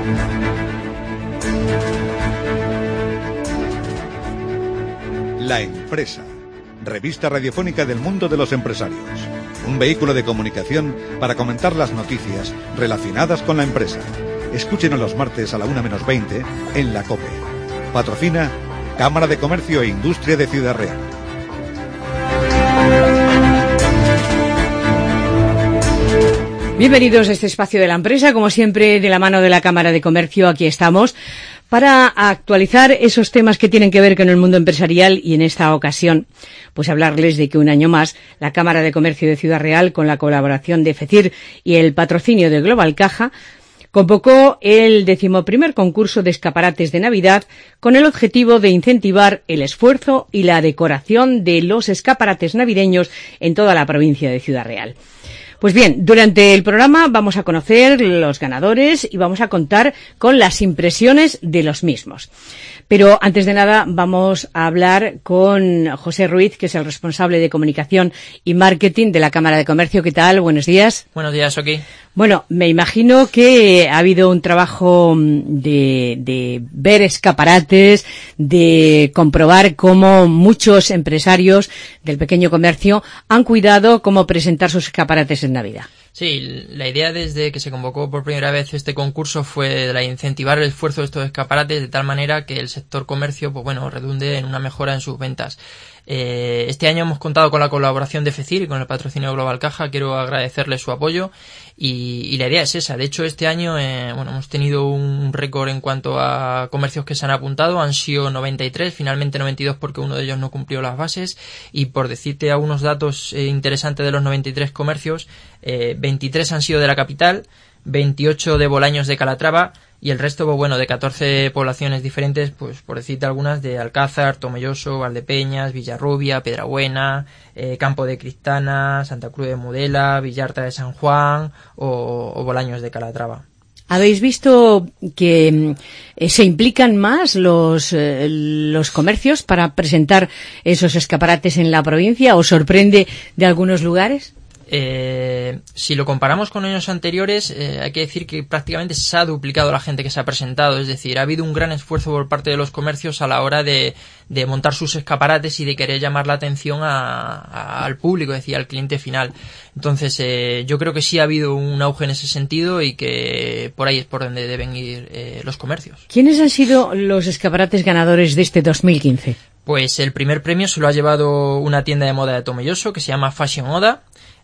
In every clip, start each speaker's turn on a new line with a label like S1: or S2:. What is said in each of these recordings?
S1: La Empresa, revista radiofónica del mundo de los empresarios. Un vehículo de comunicación para comentar las noticias relacionadas con la empresa. Escúchenos los martes a la 1:20 en la COPE. Patrocina Cámara de Comercio e Industria de Ciudad Real.
S2: Bienvenidos a este espacio de la empresa, como siempre de la mano de la Cámara de Comercio. Aquí estamos para actualizar esos temas que tienen que ver con el mundo empresarial y en esta ocasión pues hablarles de que un año más la Cámara de Comercio de Ciudad Real, con la colaboración de FECIR y el patrocinio de Global Caja, convocó el 11º concurso de escaparates de Navidad con el objetivo de incentivar el esfuerzo y la decoración de los escaparates navideños en toda la provincia de Ciudad Real. Pues bien, durante el programa vamos a conocer los ganadores y vamos a contar con las impresiones de los mismos. Pero antes de nada vamos a hablar con José Ruiz, que es el responsable de comunicación y marketing de la Cámara de Comercio. ¿Qué tal? Buenos días.
S3: Buenos días, Oki.
S2: Bueno, me imagino que ha habido un trabajo de ver escaparates, de comprobar cómo muchos empresarios del pequeño comercio han cuidado cómo presentar sus escaparates en Navidad.
S3: Sí, la idea desde que se convocó por primera vez este concurso fue la de incentivar el esfuerzo de estos escaparates de tal manera que el sector comercio, pues bueno, redunde en una mejora en sus ventas. Este año hemos contado con la colaboración de FECIR y con el patrocinio de Global Caja. Quiero agradecerles su apoyo y la idea es esa. De hecho, este año hemos tenido un récord en cuanto a comercios que se han apuntado. Han sido 93, finalmente 92 porque uno de ellos no cumplió las bases. Y por decirte algunos datos interesantes de los 93 comercios, 23 han sido de la capital, 28 de Bolaños de Calatrava y el resto, pues bueno, de 14 poblaciones diferentes, pues por decirte algunas, de Alcázar, Tomelloso, Valdepeñas, Villarrubia, Piedrabuena, Campo de Cristana, Santa Cruz de Mudela, Villarta de San Juan o Bolaños de Calatrava.
S2: ¿Habéis visto que se implican más los comercios para presentar esos escaparates en la provincia? ¿Os sorprende de algunos lugares?
S3: Si lo comparamos con años anteriores, hay que decir que prácticamente se ha duplicado la gente que se ha presentado. Es decir, ha habido un gran esfuerzo por parte de los comercios a la hora de montar sus escaparates y de querer llamar la atención al público, es decir, al cliente final. Entonces, yo creo que sí ha habido un auge en ese sentido y que por ahí es por donde deben ir los comercios.
S2: ¿Quiénes han sido los escaparates ganadores de este 2015?
S3: Pues el primer premio se lo ha llevado una tienda de moda de Tomelloso que se llama Fashion Oda.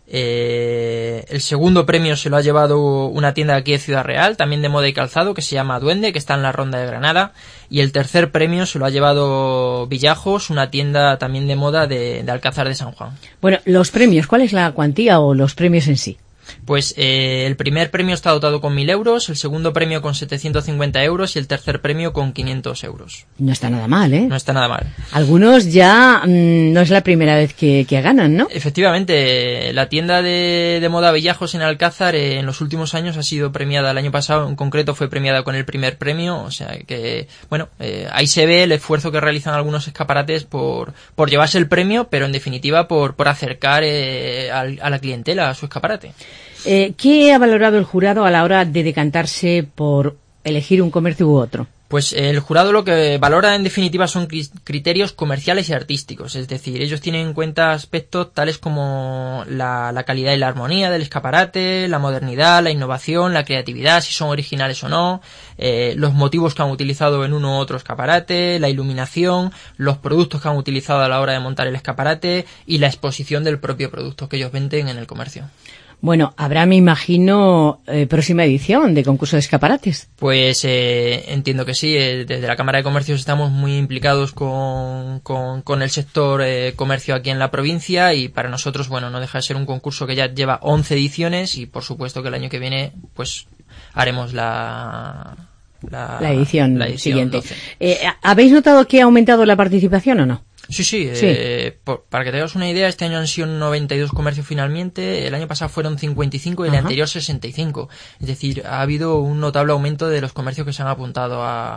S3: El segundo premio se lo ha llevado una tienda de aquí de Ciudad Real, también de moda y calzado, que se llama Duende, que está en la Ronda de Granada. Y el tercer premio se lo ha llevado Villajos, una tienda también de moda de Alcázar de San Juan.
S2: Bueno, los premios, ¿cuál es la cuantía o los premios en sí?
S3: Pues el primer premio está dotado con 1.000 euros, el segundo premio con 750 euros y el tercer premio con 500 euros.
S2: No está nada mal, ¿eh?
S3: No está nada mal.
S2: Algunos ya no es la primera vez que ganan, ¿no?
S3: Efectivamente, la tienda de moda Villajos en Alcázar en los últimos años ha sido premiada. El año pasado en concreto fue premiada con el primer premio, o sea que, bueno, ahí se ve el esfuerzo que realizan algunos escaparates por llevarse el premio, pero en definitiva por acercar a la clientela a su escaparate.
S2: ¿Qué ha valorado el jurado a la hora de decantarse por elegir un comercio u otro?
S3: Pues el jurado lo que valora en definitiva son criterios comerciales y artísticos, es decir, ellos tienen en cuenta aspectos tales como la calidad y la armonía del escaparate, la modernidad, la innovación, la creatividad, si son originales o no, los motivos que han utilizado en uno u otro escaparate, la iluminación, los productos que han utilizado a la hora de montar el escaparate y la exposición del propio producto que ellos venden en el comercio.
S2: Bueno, habrá, me imagino, próxima edición de concurso de escaparates.
S3: Pues entiendo que sí. Desde la Cámara de Comercios estamos muy implicados con el sector comercio aquí en la provincia y para nosotros, bueno, no deja de ser un concurso que ya lleva 11 ediciones y por supuesto que el año que viene pues haremos la
S2: edición siguiente.
S3: 12.
S2: ¿Habéis notado que ha aumentado la participación o no?
S3: Sí. Para que te hagas una idea, este año han sido 92 comercios finalmente, el año pasado fueron 55 y el anterior 65. Es decir, ha habido un notable aumento de los comercios que se han apuntado a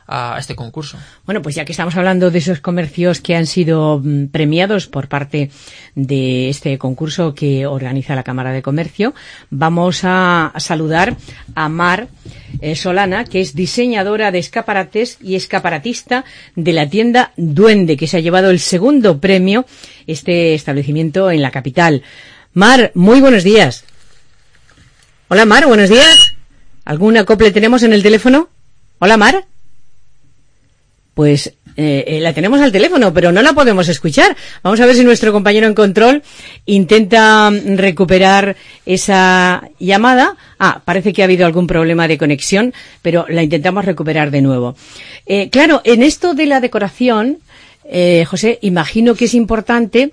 S3: a este concurso.
S2: Bueno, pues ya que estamos hablando de esos comercios que han sido premiados por parte de este concurso que organiza la Cámara de Comercio, vamos a saludar a Mar Solana, que es diseñadora de escaparates y escaparatista de la tienda Duende, que se ha llevado el segundo premio, este establecimiento en la capital. Mar, muy buenos días. Hola Mar, buenos días. ¿Algún acople tenemos en el teléfono? Hola Mar. Pues la tenemos al teléfono, pero no la podemos escuchar. Vamos a ver si nuestro compañero en control intenta recuperar esa llamada. Parece que ha habido algún problema de conexión, pero la intentamos recuperar de nuevo. Claro, en esto de la decoración, José, imagino que es importante,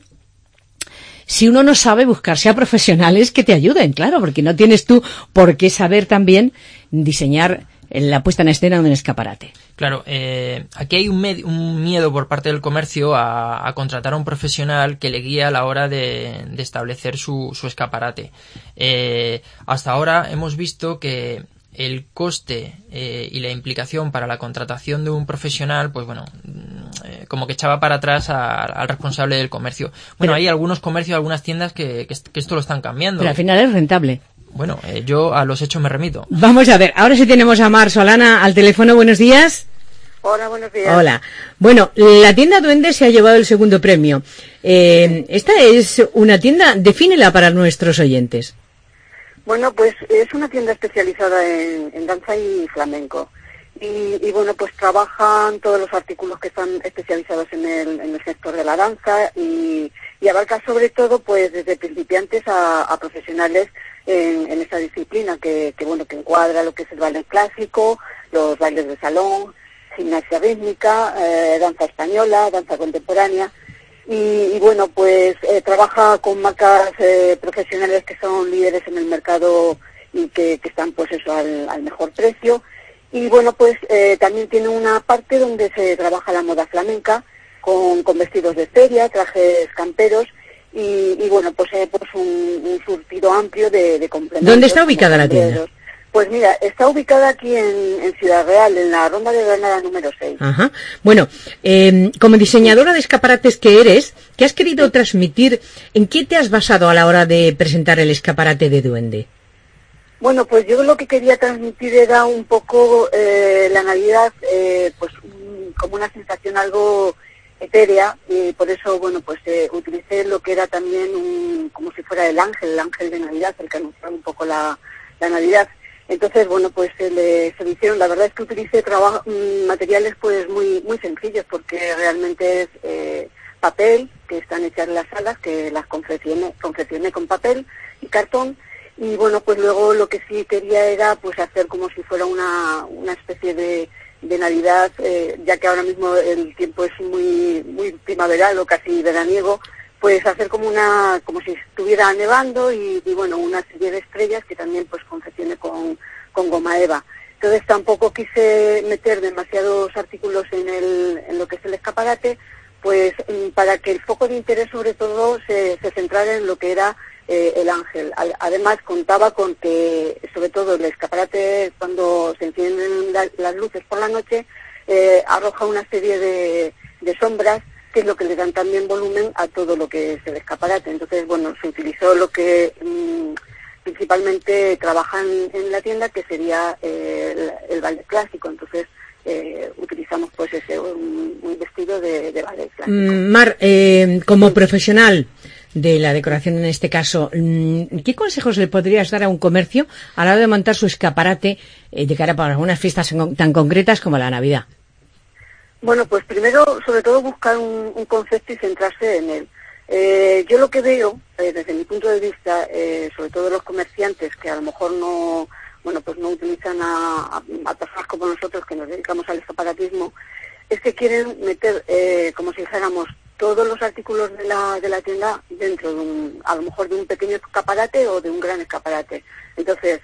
S2: si uno no sabe, buscarse a profesionales que te ayuden, claro, porque no tienes tú por qué saber también diseñar la puesta en escena de un escaparate.
S3: Claro, aquí hay un miedo por parte del comercio a contratar a un profesional que le guíe a la hora de establecer su escaparate. Hasta ahora hemos visto que el coste y la implicación para la contratación de un profesional, pues bueno, como que echaba para atrás al responsable del comercio. Bueno, hay algunos comercios, algunas tiendas que esto lo están cambiando.
S2: Pero al final es rentable.
S3: Bueno, yo a los hechos me remito.
S2: Vamos a ver, ahora sí tenemos a Mar Solana al teléfono. Buenos días.
S4: Hola, buenos días.
S2: Hola. Bueno, la tienda Duende se ha llevado el segundo premio. Esta es una tienda, defínela para nuestros oyentes.
S4: Bueno, pues es una tienda especializada en danza y flamenco. Y bueno, pues trabajan todos los artículos que están especializados en el sector de la danza y abarca sobre todo pues desde principiantes a profesionales en esta disciplina que encuadra lo que es el baile clásico, los bailes de salón, gimnasia rítmica, danza española, danza contemporánea. Y bueno, pues trabaja con marcas profesionales que son líderes en el mercado y que están pues eso al mejor precio. Y bueno, pues también tiene una parte donde se trabaja la moda flamenca con vestidos de feria, trajes camperos y bueno, pues un surtido amplio de complementos.
S2: ¿Dónde está ubicada la tienda?
S4: Pues mira, está ubicada aquí en Ciudad Real, en la Ronda de Granada número 6.
S2: Ajá. Bueno, como diseñadora de escaparates que eres, ¿qué has querido transmitir? ¿En qué te has basado a la hora de presentar el escaparate de Duende?
S4: Bueno, pues yo lo que quería transmitir era un poco la Navidad, como una sensación algo etérea, y por eso, bueno, pues utilicé lo que era también como si fuera el ángel de Navidad, el que anunciaba un poco la Navidad. Entonces, bueno, pues se le hicieron, la verdad es que utilicé materiales pues muy sencillos, porque realmente es papel, que están hechas las alas, que las confeccioné con papel y cartón. Y bueno, pues luego lo que sí quería era pues hacer como si fuera una especie de Navidad, ya que ahora mismo el tiempo es muy primaveral o casi veraniego, pues hacer como si estuviera nevando y bueno, una serie de estrellas que también pues confeccioné con goma eva. Entonces tampoco quise meter demasiados artículos en lo que es el escaparate, pues para que el foco de interés sobre todo se centrara en lo que era el ángel. Además contaba con que sobre todo el escaparate, cuando se encienden las luces por la noche, arroja una serie de sombras, que es lo que le dan también volumen a todo lo que es el escaparate. Entonces, bueno, se utilizó lo que principalmente trabajan en la tienda, que sería el ballet clásico. Entonces, utilizamos pues un vestido de ballet clásico.
S2: Mar, como profesional de la decoración en este caso, ¿qué consejos le podrías dar a un comercio a la hora de montar su escaparate de cara para algunas fiestas tan concretas como la Navidad?
S4: Bueno, pues primero, sobre todo, buscar un concepto y centrarse en él. Yo lo que veo, desde mi punto de vista, sobre todo los comerciantes que a lo mejor no utilizan a personas como nosotros que nos dedicamos al escaparatismo, es que quieren meter, como si dijéramos, todos los artículos de la tienda dentro a lo mejor de un pequeño escaparate o de un gran escaparate. Entonces,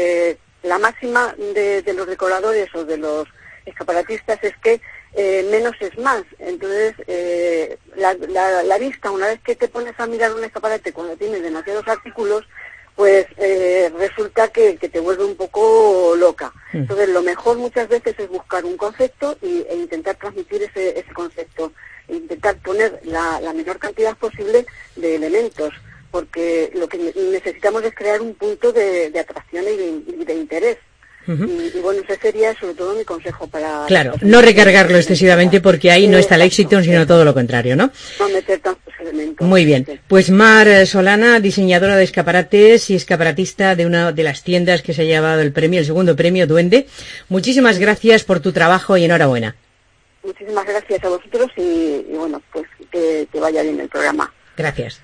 S4: la máxima de los decoradores o de los escaparatistas es que menos es más. Entonces, la vista, una vez que te pones a mirar un escaparate cuando tienes demasiados artículos, pues resulta que te vuelve un poco loca. Entonces, lo mejor muchas veces es buscar un concepto e intentar transmitir ese concepto, e intentar poner la menor cantidad posible de elementos, porque lo que necesitamos es crear un punto de atracción y de interés. Y bueno, ese sería sobre todo mi consejo para...
S2: Claro, no recargarlo excesivamente porque ahí no está el éxito, sino todo lo contrario, ¿no?
S4: No meter tantos elementos.
S2: Muy bien. Pues Mar Solana, diseñadora de escaparates y escaparatista de una de las tiendas que se ha llevado el segundo premio Duende. Muchísimas gracias por tu trabajo y enhorabuena.
S4: Muchísimas gracias a vosotros y bueno, pues que vaya bien el programa.
S2: Gracias.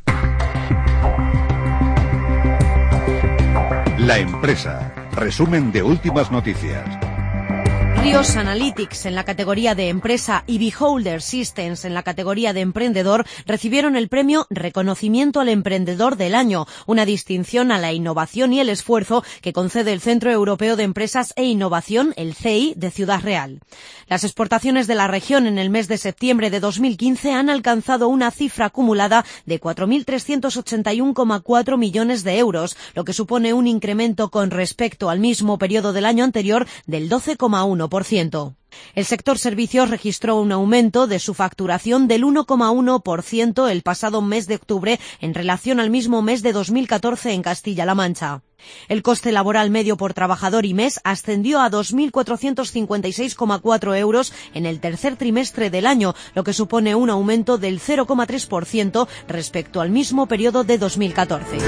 S1: La empresa. Resumen de últimas noticias.
S5: Rios Analytics en la categoría de empresa y Beholder Systems en la categoría de emprendedor recibieron el premio Reconocimiento al Emprendedor del Año, una distinción a la innovación y el esfuerzo que concede el Centro Europeo de Empresas e Innovación, el CEI, de Ciudad Real. Las exportaciones de la región en el mes de septiembre de 2015 han alcanzado una cifra acumulada de 4.381,4 millones de euros, lo que supone un incremento con respecto al mismo periodo del año anterior del 12,1%. El sector servicios registró un aumento de su facturación del 1,1% el pasado mes de octubre en relación al mismo mes de 2014 en Castilla-La Mancha. El coste laboral medio por trabajador y mes ascendió a 2.456,4 euros en el tercer trimestre del año, lo que supone un aumento del 0,3% respecto al mismo periodo de 2014.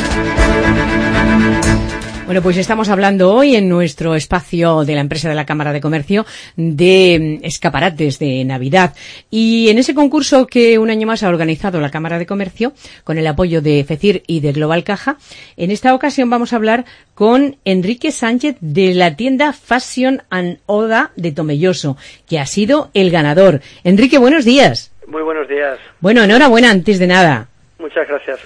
S2: Bueno, pues estamos hablando hoy en nuestro espacio de la empresa de la Cámara de Comercio de escaparates de Navidad. Y en ese concurso que un año más ha organizado la Cámara de Comercio, con el apoyo de FECIR y de Global Caja, en esta ocasión vamos a hablar con Enrique Sánchez de la tienda Fashion and Oda de Tomelloso, que ha sido el ganador. Enrique, buenos días.
S6: Muy buenos días.
S2: Bueno, enhorabuena antes de nada.
S6: Muchas gracias.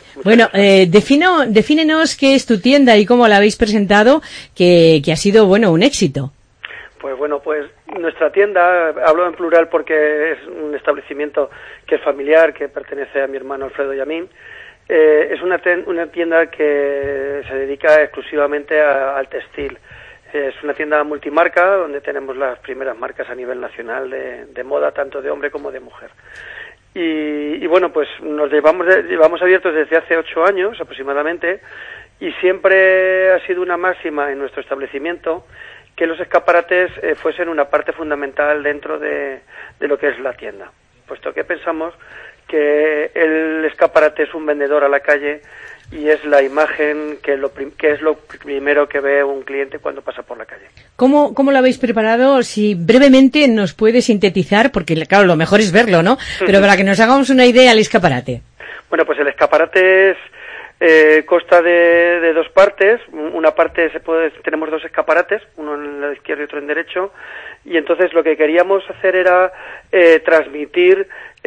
S2: Defínenos qué es tu tienda y cómo la habéis presentado, que ha sido, un éxito.
S6: Pues nuestra tienda, hablo en plural porque es un establecimiento que es familiar, que pertenece a mi hermano Alfredo y a mí. Es una tienda que se dedica exclusivamente al textil. Es una tienda multimarca donde tenemos las primeras marcas a nivel nacional de moda, tanto de hombre como de mujer. Y bueno, pues nos llevamos abiertos desde hace 8 años aproximadamente, y siempre ha sido una máxima en nuestro establecimiento que los escaparates fuesen una parte fundamental dentro de lo que es la tienda, puesto que pensamos que el escaparate es un vendedor a la calle y es la imagen que es lo primero que ve un cliente cuando pasa por la calle.
S2: ¿Cómo lo habéis preparado? Si brevemente nos puede sintetizar, porque claro, lo mejor es verlo, ¿no? Pero para que nos hagamos una idea al escaparate.
S6: Bueno, pues el escaparate consta de dos partes. Una parte tenemos 2 escaparates, uno en la izquierda y otro en derecho, y entonces lo que queríamos hacer era transmitir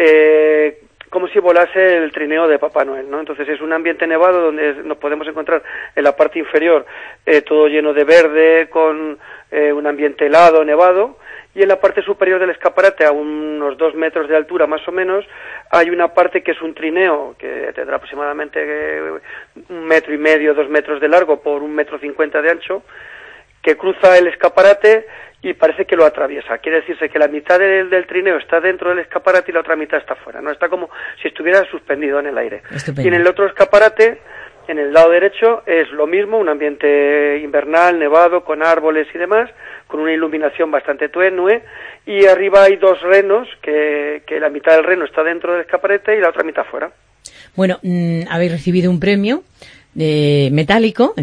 S6: como si volase el trineo de Papá Noel, ¿no? Entonces es un ambiente nevado donde nos podemos encontrar en la parte inferior todo lleno de verde, con un ambiente helado, nevado, y en la parte superior del escaparate, a unos 2 metros de altura más o menos, hay una parte que es un trineo que tendrá aproximadamente 1,5 metros, 2 metros de largo por 1,50 metros de ancho, que cruza el escaparate y parece que lo atraviesa. Quiere decirse que la mitad del trineo está dentro del escaparate y la otra mitad está fuera, ¿no? Está como si estuviera suspendido en el aire.
S2: Estupendo.
S6: Y en el otro escaparate, en el lado derecho, es lo mismo, un ambiente invernal, nevado, con árboles y demás, con una iluminación bastante tenue, y arriba hay 2 renos, que la mitad del reno está dentro del escaparate y la otra mitad fuera.
S2: Bueno, habéis recibido un premio metálico.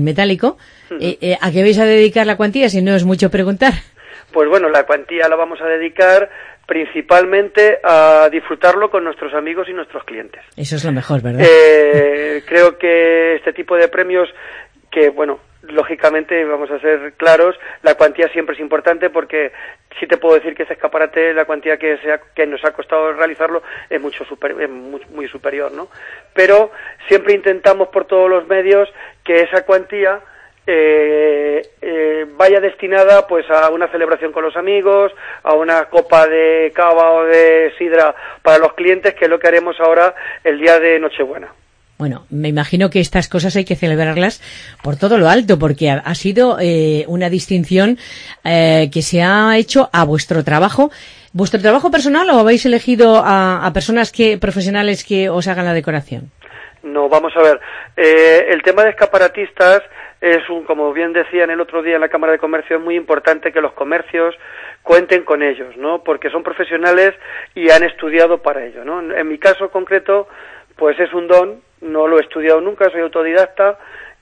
S2: ¿A qué vais a dedicar la cuantía, si no es mucho preguntar?
S6: Pues bueno, la cuantía la vamos a dedicar principalmente a disfrutarlo con nuestros amigos y nuestros clientes.
S2: Eso es lo mejor, ¿verdad?
S6: Creo que este tipo de premios, que bueno, lógicamente, vamos a ser claros, la cuantía siempre es importante, porque sí te puedo decir que ese escaparate, la cuantía que nos ha costado realizarlo es muy superior, ¿no? Pero siempre intentamos por todos los medios que esa cuantía vaya destinada pues a una celebración con los amigos, a una copa de cava o de sidra para los clientes, que es lo que haremos ahora el día de Nochebuena.
S2: Bueno, me imagino que estas cosas hay que celebrarlas por todo lo alto, porque ha sido una distinción que se ha hecho a vuestro trabajo. ¿Vuestro trabajo personal o habéis elegido a personas profesionales que os hagan la decoración?
S6: No, vamos a ver. El tema de escaparatistas es como bien decían el otro día en la Cámara de Comercio, es muy importante que los comercios cuenten con ellos, ¿no? Porque son profesionales y han estudiado para ello, ¿no? En mi caso concreto, pues es un don, no lo he estudiado nunca, soy autodidacta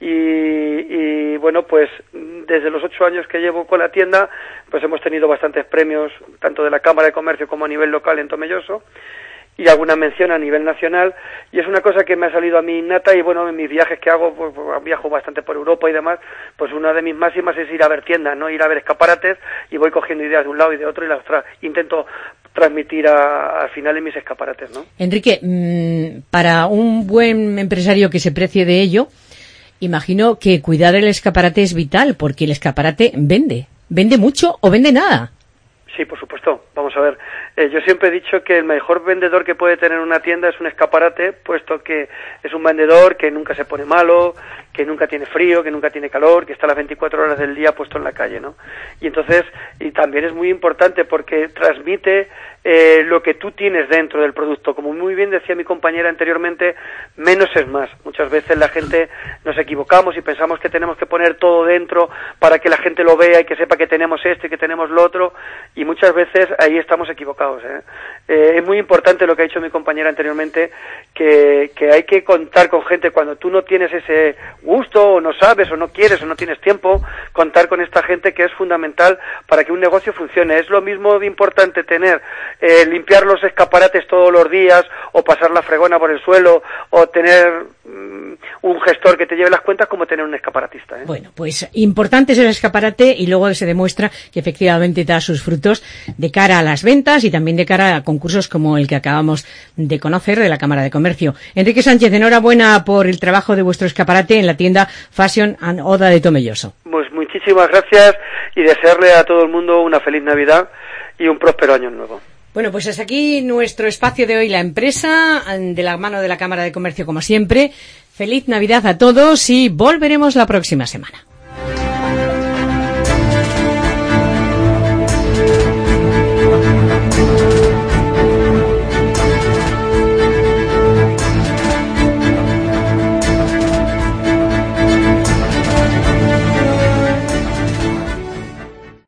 S6: y bueno, pues desde los 8 años que llevo con la tienda, pues hemos tenido bastantes premios, tanto de la Cámara de Comercio como a nivel local en Tomelloso, y alguna mención a nivel nacional, y es una cosa que me ha salido a mí innata, y bueno, en mis viajes que hago, pues viajo bastante por Europa y demás, pues una de mis máximas es ir a ver tiendas, ¿no? Ir a ver escaparates, y voy cogiendo ideas de un lado y de otro, y las intento transmitir al final en mis escaparates, ¿no?
S2: Enrique, para un buen empresario que se precie de ello, imagino que cuidar el escaparate es vital, porque el escaparate vende mucho o vende nada.
S6: Sí, por supuesto. Vamos a ver. Yo siempre he dicho que el mejor vendedor que puede tener una tienda es un escaparate, puesto que es un vendedor que nunca se pone malo, que nunca tiene frío, que nunca tiene calor, que está las 24 horas del día puesto en la calle, ¿no? Y entonces, y también es muy importante porque transmite lo que tú tienes dentro del producto. Como muy bien decía mi compañera anteriormente, menos es más. Muchas veces la gente nos equivocamos y pensamos que tenemos que poner todo dentro para que la gente lo vea y que sepa que tenemos esto y que tenemos lo otro, y muchas veces ahí estamos equivocados, es muy importante lo que ha dicho mi compañera anteriormente, que hay que contar con gente cuando tú no tienes ese gusto, o no sabes, o no quieres, o no tienes tiempo, contar con esta gente que es fundamental para que un negocio funcione. Es lo mismo de importante tener limpiar los escaparates todos los días, o pasar la fregona por el suelo, o tener un gestor que te lleve las cuentas, como tener un escaparatista,
S2: Bueno, pues importante es el escaparate, y luego se demuestra que efectivamente da sus frutos de cara a las ventas y también de cara a concursos como el que acabamos de conocer de la Cámara de Comercio. Enrique Sánchez, enhorabuena por el trabajo de vuestro escaparate en la tienda Fashion and Oda de Tomelloso.
S6: Pues muchísimas gracias, y desearle a todo el mundo una feliz Navidad y un próspero año nuevo.
S2: Bueno, pues hasta aquí nuestro espacio de hoy, la empresa, de la mano de la Cámara de Comercio como siempre. Feliz Navidad a todos y volveremos la próxima semana.